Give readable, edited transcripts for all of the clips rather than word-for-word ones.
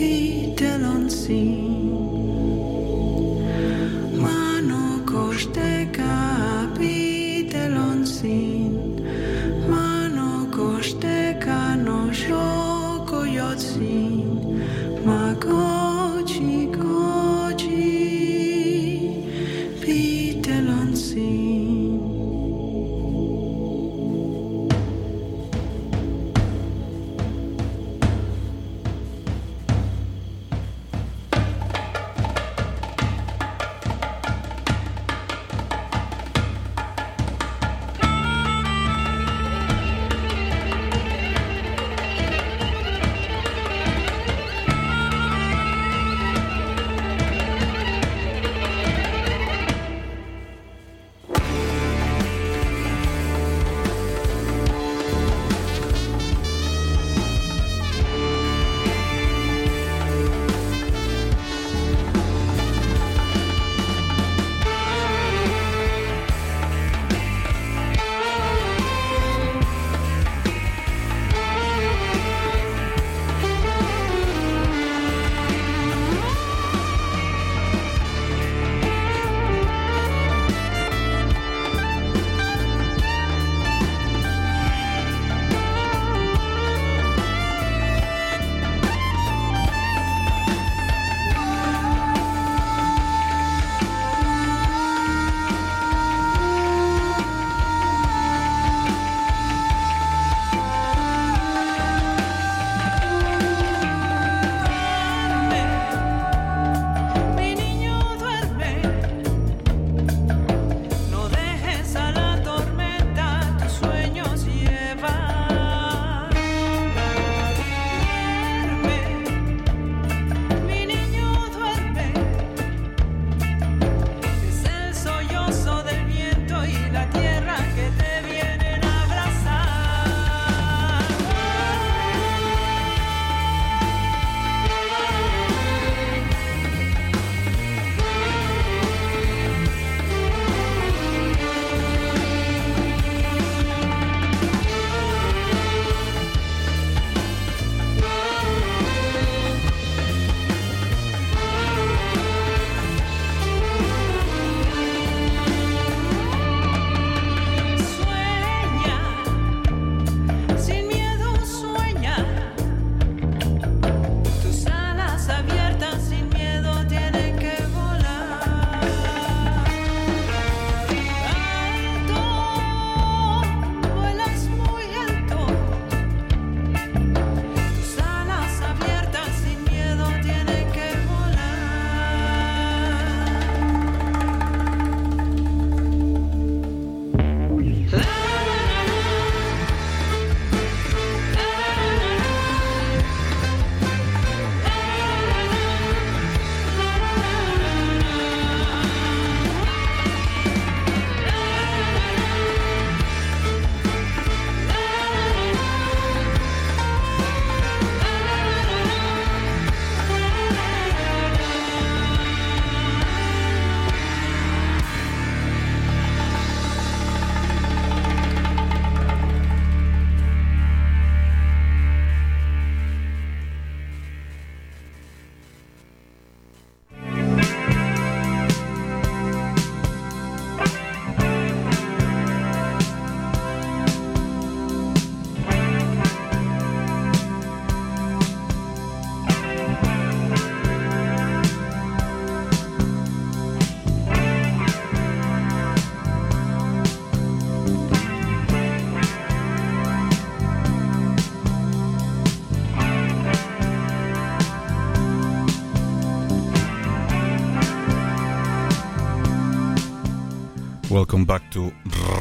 Welcome back to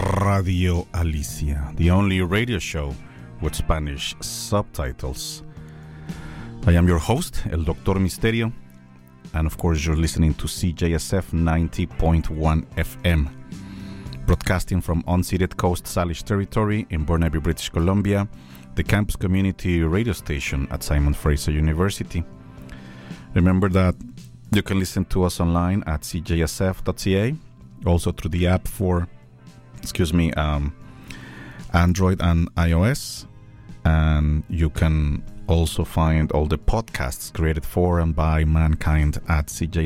Radio Alicia, the only radio show with Spanish subtitles. I am your host, El Doctor Misterio, and of course you're listening to CJSF 90.1 FM, broadcasting from unceded Coast Salish territory in Burnaby, British Columbia, the campus community radio station at Simon Fraser University. Remember that you can listen to us online at cjsf.ca, also through the app for, Android and iOS. And you can also find all the podcasts created for and by mankind at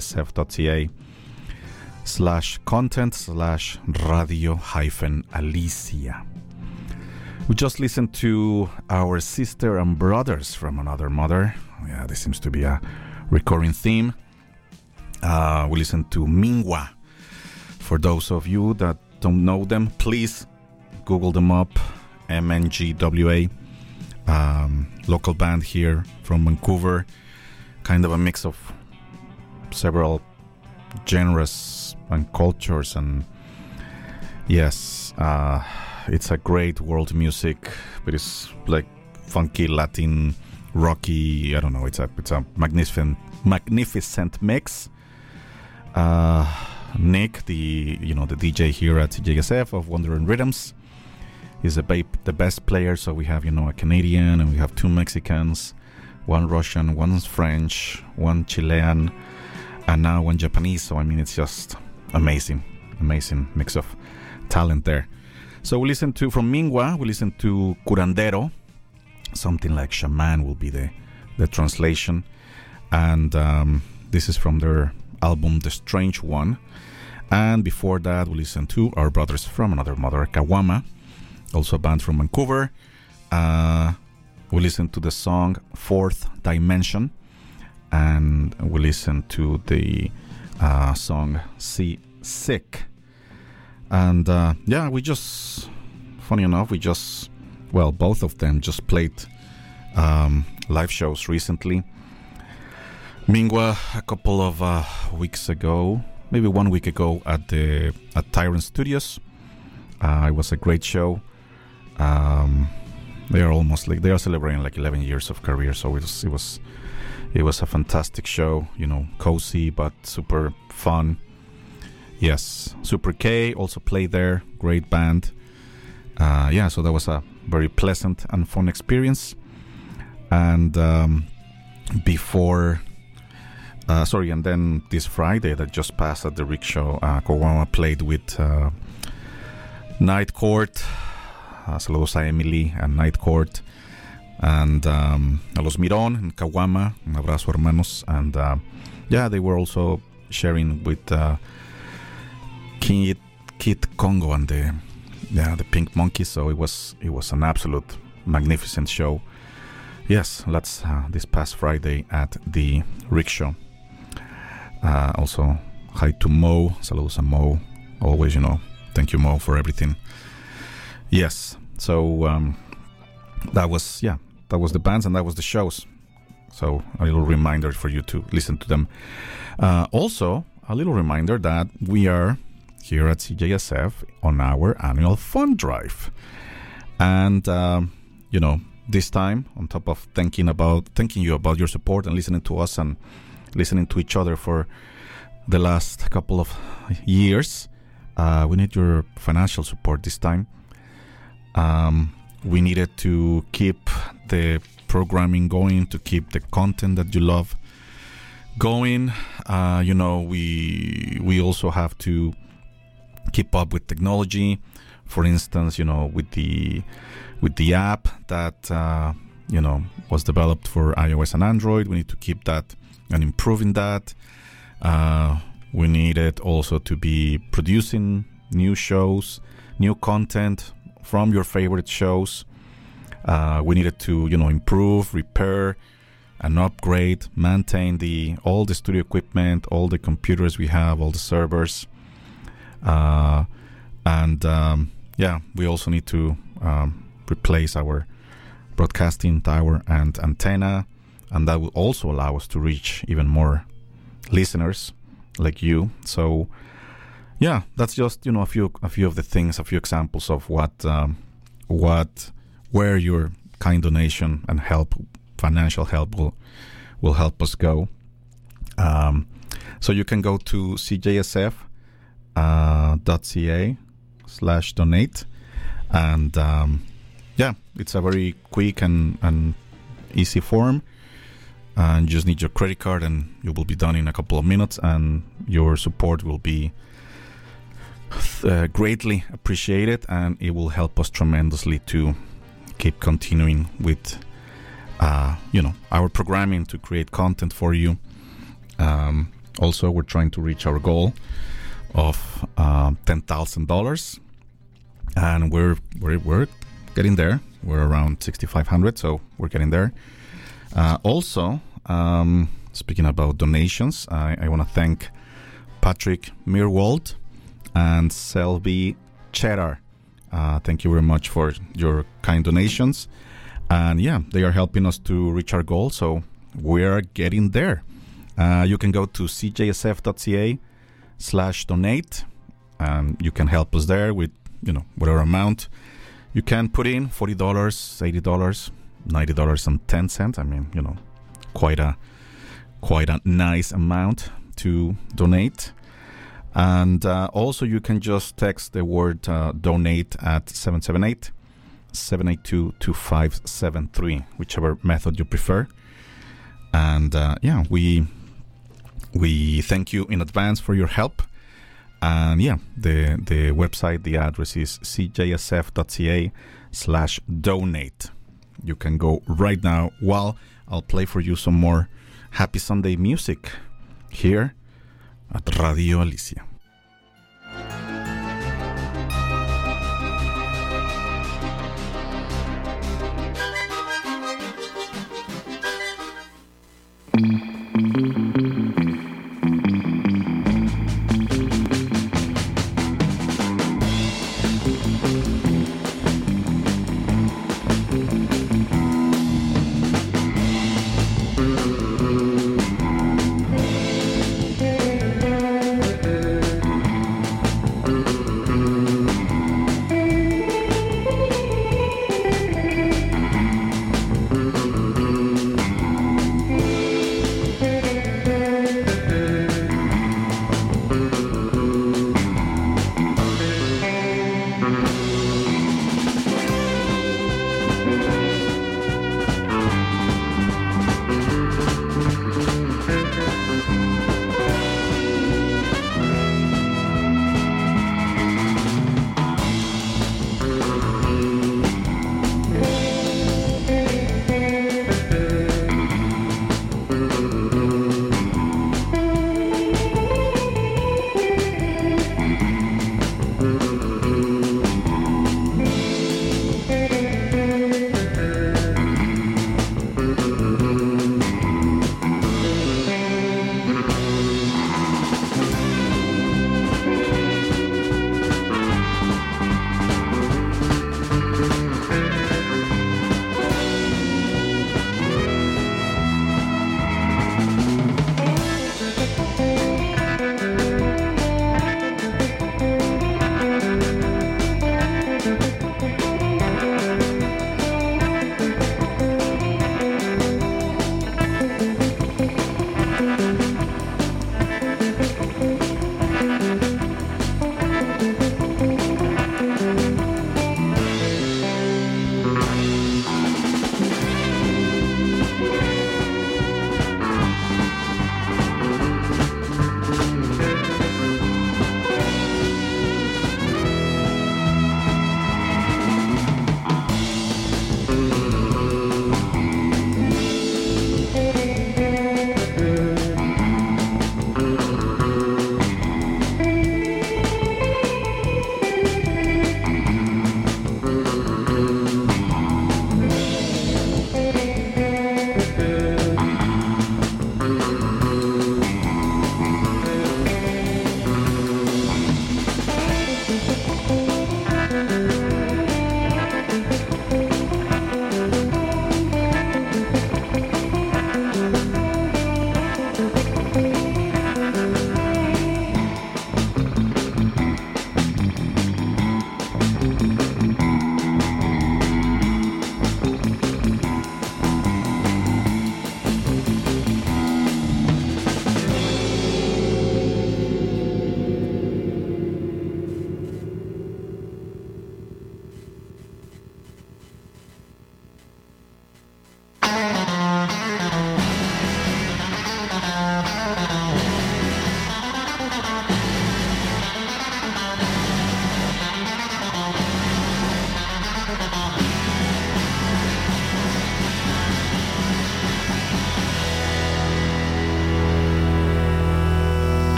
cjsf.ca/content/radio-alicia. We just listened to Our Sister and Brothers from Another Mother. Yeah, this seems to be a recurring theme. We listened to Mingwa. For those of you that don't know them, please Google them up. MNGWA, local band here from Vancouver. Kind of a mix of several genres and cultures, and yes, it's a great world music, but it's like funky Latin, rocky. I don't know. It's a magnificent mix. Nick, the DJ here at CJSF of Wandering Rhythms, is the best player. So we have a Canadian, and we have two Mexicans, one Russian, one French, one Chilean, and now one Japanese. So I mean, it's just amazing mix of talent there. So we listened to, from Mingwa, we listened to Curandero, something like shaman will be the translation, and this is from their album The Strange One. And before that, we listened to Our Brothers from Another Mother, Kawama, also a band from Vancouver. We listened to the song Fourth Dimension, and we listened to the song See Sick. And we just, funny enough, both of them just played live shows recently. Mingwa a couple of weeks ago, maybe 1 week ago, at Tyrant Studios. It was a great show. They are celebrating 11 years of career, so it was a fantastic show. Cozy but super fun. Yes, Super K also played there. Great band. So that was a very pleasant and fun experience. And and then this Friday that just passed at the Rickshaw, Kawama played with Night Court. Saludos a Emily and Night Court, and a los Mirón and Kawama. Un abrazo, hermanos. And they were also sharing with Kid Congo and the Pink Monkeys. So it was an absolute magnificent show. Yes, that's this past Friday at the Rickshaw. Also, hi to Mo. Saludos a Mo. Always, thank you, Mo, for everything. Yes, so that was the bands and that was the shows. So a little reminder for you to listen to them. Also, a little reminder that we are here at CJSF on our annual fund drive. And, this time, on top of thanking you about your support and listening to us and listening to each other for the last couple of years, we need your financial support this time. We needed to keep the programming going, to keep the content that you love going. We also have to keep up with technology. For instance, with the app that was developed for iOS and Android, we need to keep that and improving that. We needed also to be producing new shows, new content from your favorite shows. We needed to, improve, repair, and upgrade, maintain all the studio equipment, all the computers we have, all the servers. We also need to replace our broadcasting tower and antenna, and that will also allow us to reach even more listeners like you. So that's just a few of the things, a few examples of where your kind donation and financial help will help us go. So you can go to cjsf.ca/donate, and it's a very quick and easy form. And you just need your credit card, and you will be done in a couple of minutes, and your support will be greatly appreciated, and it will help us tremendously to keep continuing with our programming, to create content for you. Also, we're trying to reach our goal of $10,000, and we're getting there. We're around 6,500, so we're getting there. Also, speaking about donations, I want to thank Patrick Meerwald and Selby Cheddar. Thank you very much for your kind donations. And yeah, they are helping us to reach our goal, so we're getting there. You can go to cjsf.ca/donate, and you can help us there with, whatever amount you can put in: $40, $80, $90.10. I mean, quite a nice amount to donate. And also, you can just text the word donate at 778-782-2573, whichever method you prefer. And we thank you in advance for your help. And the website, the address is cjsf.ca/donate. You can go right now while I'll play for you some more Happy Sunday music here at Radio Alicia.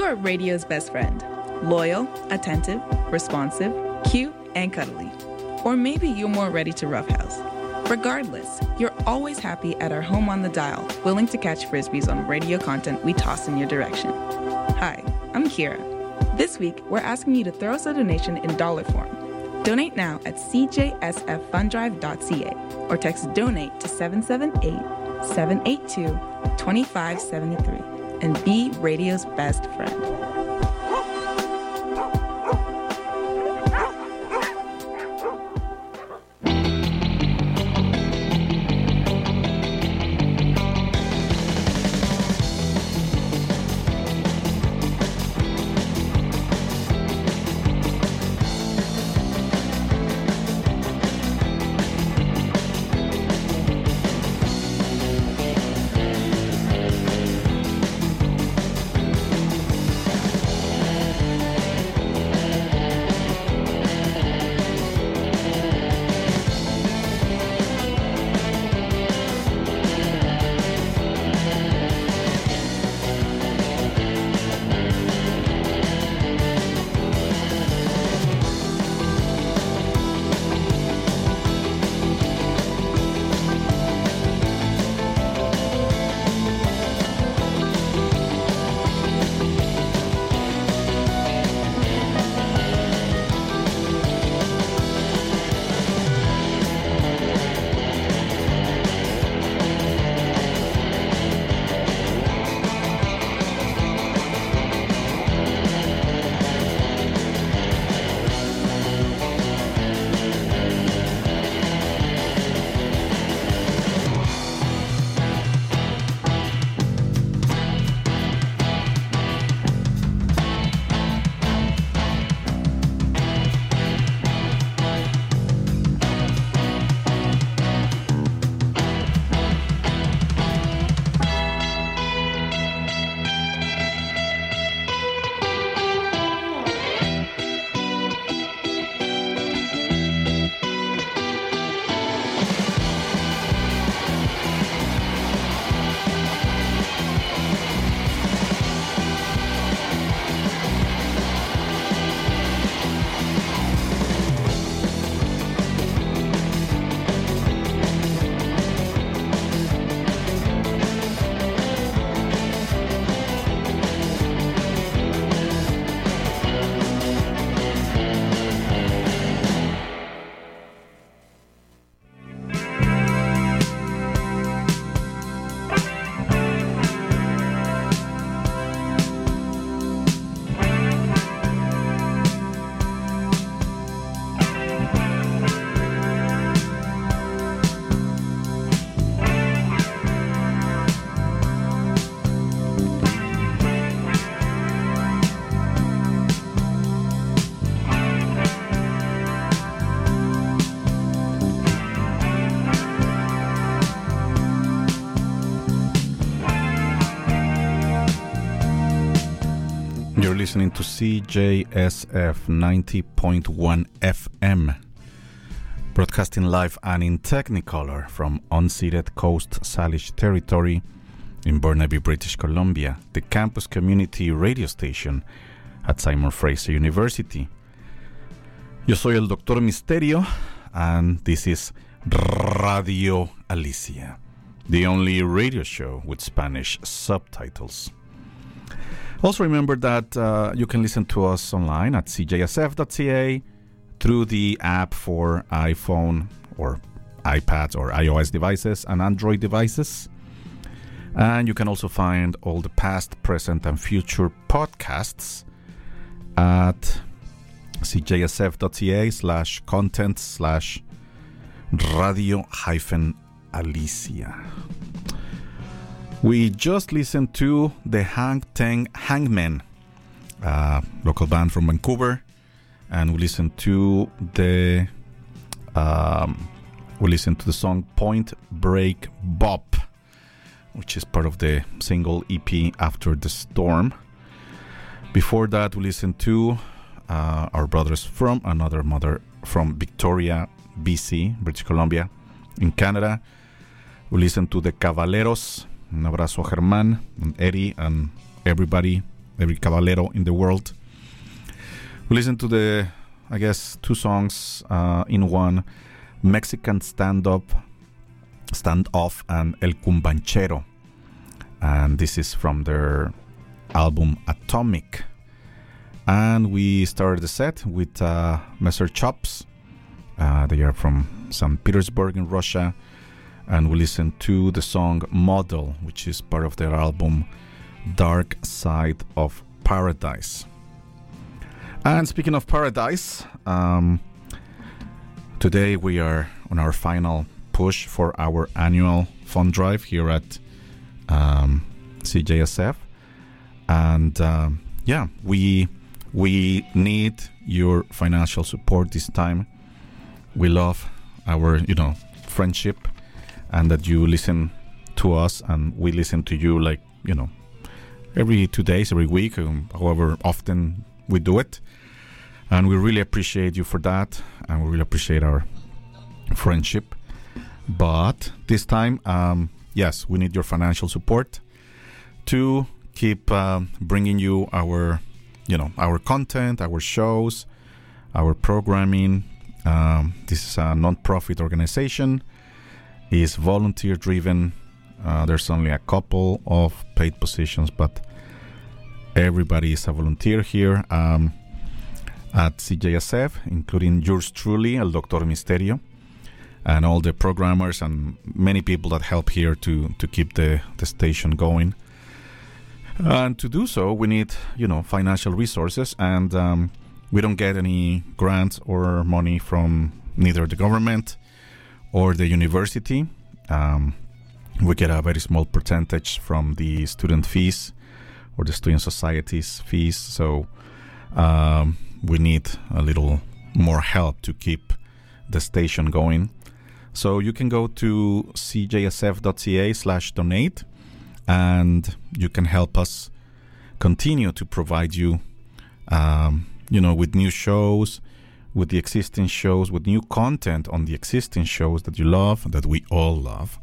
You're radio's best friend. Loyal, attentive, responsive, cute, and cuddly. Or maybe you're more ready to roughhouse. Regardless, you're always happy at our home on the dial, willing to catch frisbees on radio content we toss in your direction. Hi, I'm Kira. This week, we're asking you to throw us a donation in dollar form. Donate now at cjsffundrive.ca or text DONATE to 778-782-2573 and be radio's best friend. You're listening to CJSF 90.1 FM, broadcasting live and in Technicolor from unceded Coast Salish territory in Burnaby, British Columbia, the campus community radio station at Simon Fraser University. Yo soy el Doctor Misterio, and this is Radio Alicia, the only radio show with Spanish subtitles. Also remember that you can listen to us online at cjsf.ca through the app for iPhone or iPads or iOS devices and Android devices. And you can also find all the past, present, and future podcasts at cjsf.ca/content/radio-alicia. We just listened to the Hangmen, local band from Vancouver, and we listened to the song Point Break Bop, which is part of the single EP After the Storm. Before that, we listened to our brothers from another mother from Victoria, BC, British Columbia, in Canada. We listened to the Caballeros. Un abrazo a Germán and Eddie and everybody every caballero in the world. We listen to the, I guess, two songs in one, Mexican Standoff and El Cumbanchero. And this is from their album Atomic. And we started the set with Messer Chops. They are from St. Petersburg in Russia. And we listened to the song Model, which is part of their album Dark Side of Paradise. And speaking of paradise, today we are on our final push for our annual fund drive here at CJSF. And we need your financial support this time. We love our, friendship, and that you listen to us and we listen to you, like, every 2 days, every week, however often we do it. And we really appreciate you for that, and we really appreciate our friendship. But this time, yes, we need your financial support to keep bringing you our content, our shows, our programming. This is a non-profit organization. It's volunteer-driven. There's only a couple of paid positions, but everybody is a volunteer here at CJSF, including yours truly, El Doctor Misterio, and all the programmers and many people that help here to keep the station going. And to do so, we need, financial resources, and we don't get any grants or money from neither the government or the university. We get a very small percentage from the student fees or the student society's fees. So we need a little more help to keep the station going. So you can go to cjsf.ca/donate, and you can help us continue to provide you, with new shows, with the existing shows, with new content on the existing shows that you love, that we all love.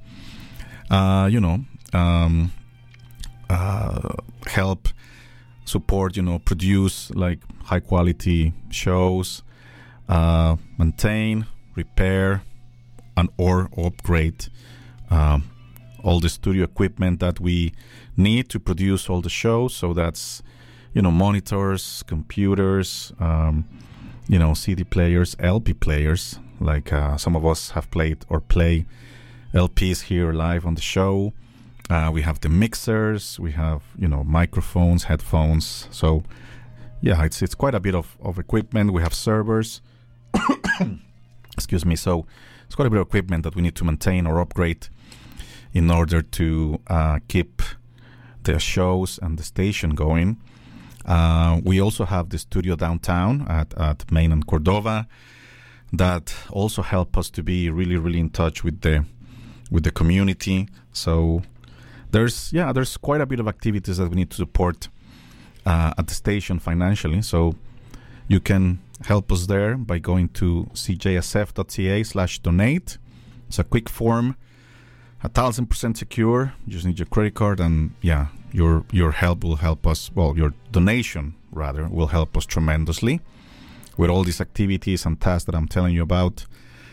Help support, produce like high quality shows, maintain, repair, and or upgrade all the studio equipment that we need to produce all the shows. So that's, monitors, computers, CD players, LP players, like some of us have played or play LPs here live on the show. We have the mixers, we have, microphones, headphones. So, yeah, it's quite a bit of equipment. We have servers. Excuse me. So it's quite a bit of equipment that we need to maintain or upgrade in order to keep the shows and the station going. We also have the studio downtown at Main and Cordova that also help us to be really, really in touch with the community. So there's quite a bit of activities that we need to support at the station financially. So you can help us there by going to cjsf.ca/donate. It's a quick form, 1,000% secure. You just need your credit card, and your help will help us. Well, your donation rather will help us tremendously with all these activities and tasks that I'm telling you about.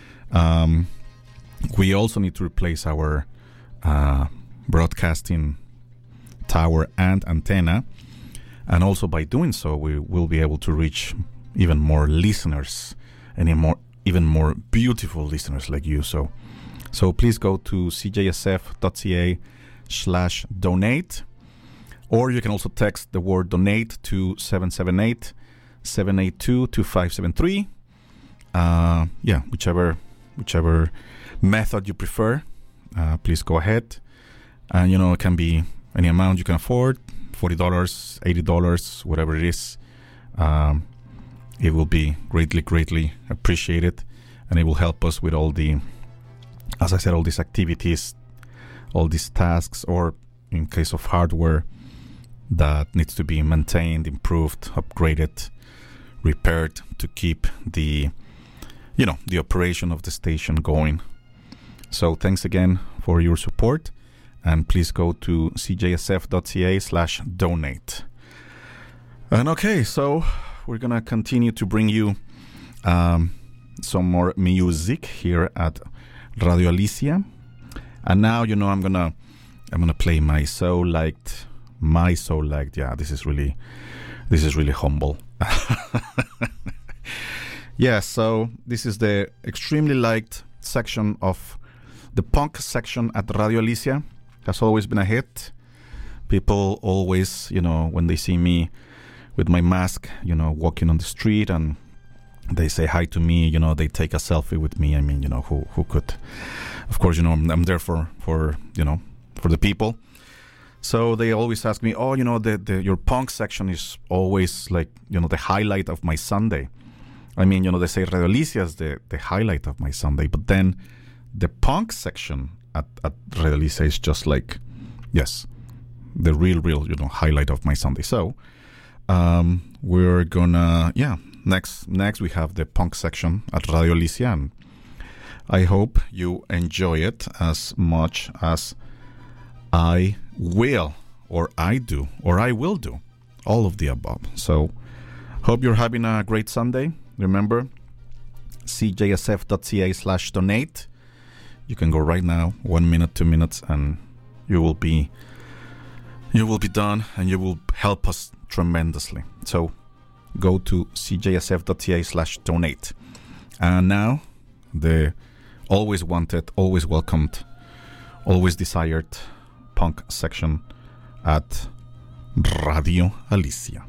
We also need to replace our broadcasting tower and antenna, and also by doing so, we will be able to reach even more listeners and even more beautiful listeners like you. So please go to cjsf.ca/donate, or you can also text the word donate to 778-782-2573. Whichever method you prefer, please go ahead. And it can be any amount you can afford, $40, $80, whatever it is. It will be greatly appreciated, and it will help us with all the, as I said, all these activities, all these tasks, or in case of hardware that needs to be maintained, improved, upgraded, repaired to keep the operation of the station going. So thanks again for your support, and please go to cjsf.ca/donate. And okay, so we're gonna continue to bring you some more music here at Radio Alicia. And now, you know, I'm gonna play my so liked. Yeah, this is really humble. Yeah, so this is the extremely liked section of the punk section at Radio Alicia. Has always been a hit. People always, you know, when they see me with my mask, you know, walking on the street and they say hi to me, you know, they take a selfie with me. I mean, you know, who could? Of course, you know, I'm there for you know, for the people. So they always ask me, oh, you know, your punk section is always like, you know, the highlight of my Sunday. I mean, you know, they say Radio Alicia is the highlight of my Sunday, but then the punk section at Radio Alicia is just like, yes, the real, you know, highlight of my Sunday. So we're gonna, next we have the punk section at Radio Alicia, and I hope you enjoy it as much as I will, or I do, or I will do, all of the above. So hope you're having a great Sunday. Remember, cjsf.ca/donate. You can go right now, 1 minute, 2 minutes, and you will be done, and you will help us tremendously. So go to cjsf.ca/donate. And now, the always wanted, always welcomed, always desired punk section at Radio Alicia.